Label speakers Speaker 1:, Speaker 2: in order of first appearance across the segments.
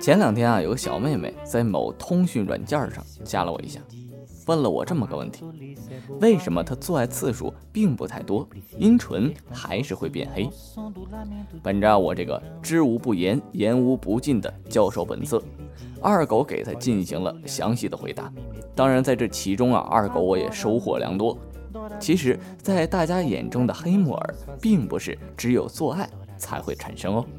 Speaker 1: 前2天啊，有个小妹妹在某通讯软件上加了我一下，问了我这么个问题：为什么她做爱次数并不太多，阴唇还是会变黑？本着我这个知无不言，言无不尽的教授本色，二狗给她进行了详细的回答。当然在这其中啊，二狗我也收获良多。其实在大家眼中的黑木耳并不是只有做爱才会产生哦。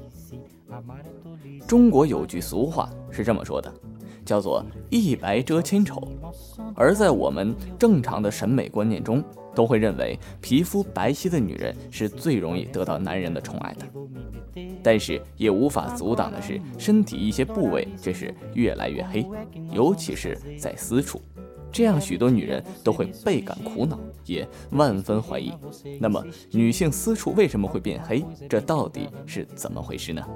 Speaker 1: 中国有句俗话是这么说的，叫做一白遮千丑，而在我们正常的审美观念中，都会认为皮肤白皙的女人是最容易得到男人的宠爱的。但是也无法阻挡的是，身体一些部位这是越来越黑，尤其是在私处，这样许多女人都会倍感苦恼，也万分怀疑。那么女性私处为什么会变黑？这到底是怎么回事呢？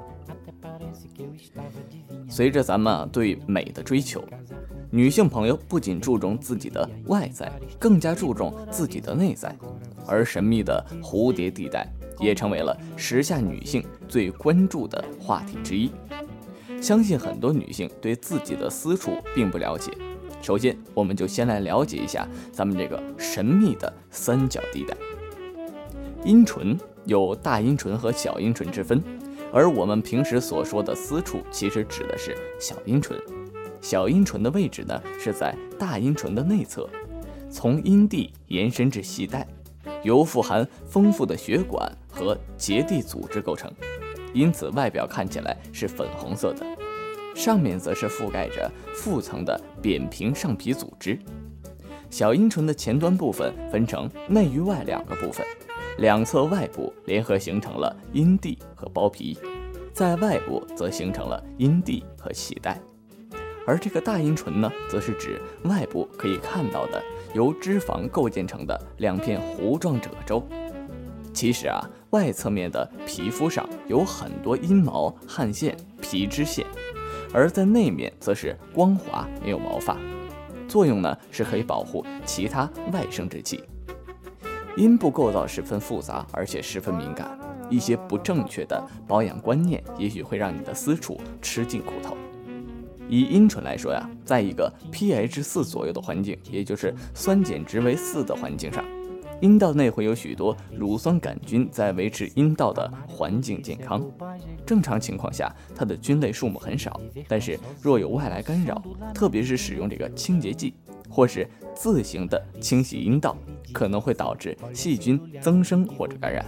Speaker 1: 随着咱们对美的追求，女性朋友不仅注重自己的外在，更加注重自己的内在，而神秘的蝴蝶地带也成为了时下女性最关注的话题之一。相信很多女性对自己的私处并不了解，首先我们就先来了解一下咱们这个神秘的三角地带。阴唇有大阴唇和小阴唇之分，而我们平时所说的私处其实指的是小阴唇。小阴唇的位置呢是在大阴唇的内侧，从阴蒂延伸至系带，由富含丰富的血管和结缔组织构成，因此外表看起来是粉红色的，上面则是覆盖着腹层的扁平上皮组织。小阴唇的前端部分分成内与外2个部分，两侧外部联合形成了阴蒂和包皮，在外部则形成了阴蒂和系带。而这个大阴唇呢，则是指外部可以看到的由脂肪构建成的2片弧状褶皱。其实啊，外侧面的皮肤上有很多阴毛、汗腺、皮脂腺，而在内面则是光滑，没有毛发，作用呢是可以保护其他外生殖器。阴部构造十分复杂，而且十分敏感，一些不正确的保养观念也许会让你的私处吃尽苦头。以阴唇来说呀，在一个 pH 4左右的环境，也就是酸碱值为4的环境上，阴道内会有许多乳酸杆菌在维持阴道的环境健康。正常情况下，它的菌类数目很少，但是若有外来干扰，特别是使用这个清洁剂或是自行的清洗阴道，可能会导致细菌增生或者感染。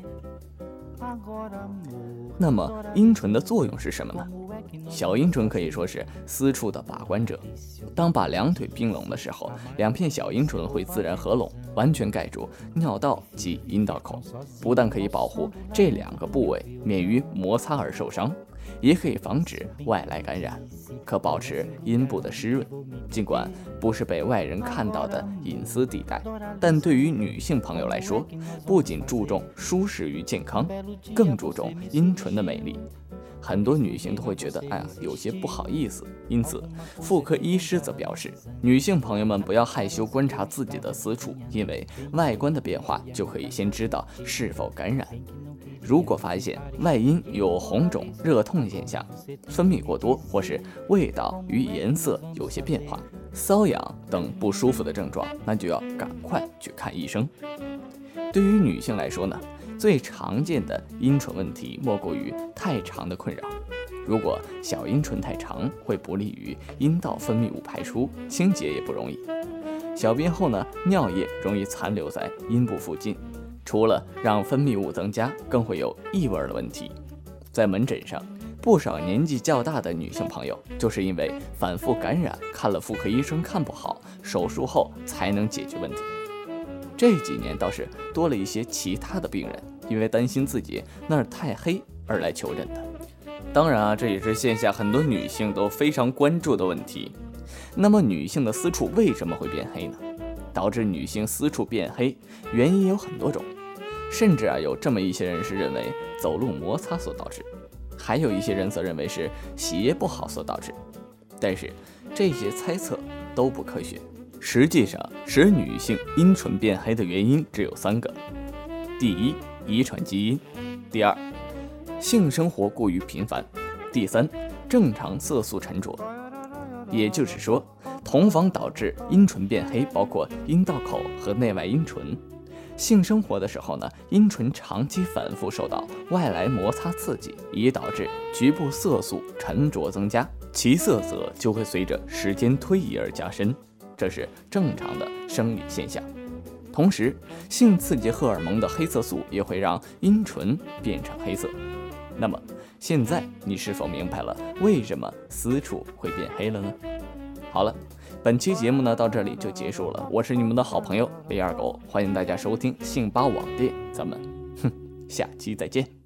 Speaker 1: 那么阴唇的作用是什么呢？小阴唇可以说是私处的把关者。当把2腿并拢的时候，2片小阴唇会自然合拢，完全盖住尿道及阴道口，不但可以保护这2个部位免于摩擦而受伤，也可以防止外来感染，可保持阴部的湿润。尽管不是被外人看到的隐私地带，但对于女性朋友来说，不仅注重舒适与健康，更注重阴唇的美丽。很多女性都会觉得有些不好意思，因此妇科医师则表示，女性朋友们不要害羞观察自己的私处，因为外观的变化就可以先知道是否感染。如果发现外阴有红肿、热痛现象，分泌过多，或是味道与颜色有些变化、瘙痒等不舒服的症状，那就要赶快去看医生。对于女性来说呢，最常见的阴唇问题莫过于太长的困扰。如果小阴唇太长，会不利于阴道分泌物排出，清洁也不容易。小便后呢，尿液容易残留在阴部附近，除了让分泌物增加，更会有异味的问题。在门诊上，不少年纪较大的女性朋友就是因为反复感染，看了妇科医生看不好，手术后才能解决问题。这几年倒是多了一些其他的病人，因为担心自己那儿太黑而来求诊的。当然啊，这也是线下很多女性都非常关注的问题。那么女性的私处为什么会变黑呢？导致女性私处变黑，原因有很多种，甚至有这么一些人是认为走路摩擦所导致，还有一些人则认为是洗液不好所导致。但是这些猜测都不科学。实际上，使女性阴唇变黑的原因只有3个：第一，遗传基因；第二，性生活过于频繁；第三， 正常色素沉着。也就是说，同房导致阴唇变黑，包括阴道口和内外阴唇。性生活的时候呢，阴唇长期反复受到外来摩擦刺激，已导致局部色素沉着增加，其色泽就会随着时间推移而加深，这是正常的生理现象。同时，性刺激荷尔蒙的黑色素也会让阴唇变成黑色。那么现在你是否明白了为什么私处会变黑了呢？好了，本期节目呢到这里就结束了，我是你们的好朋友李二狗，欢迎大家收听杏巴网店，咱们下期再见。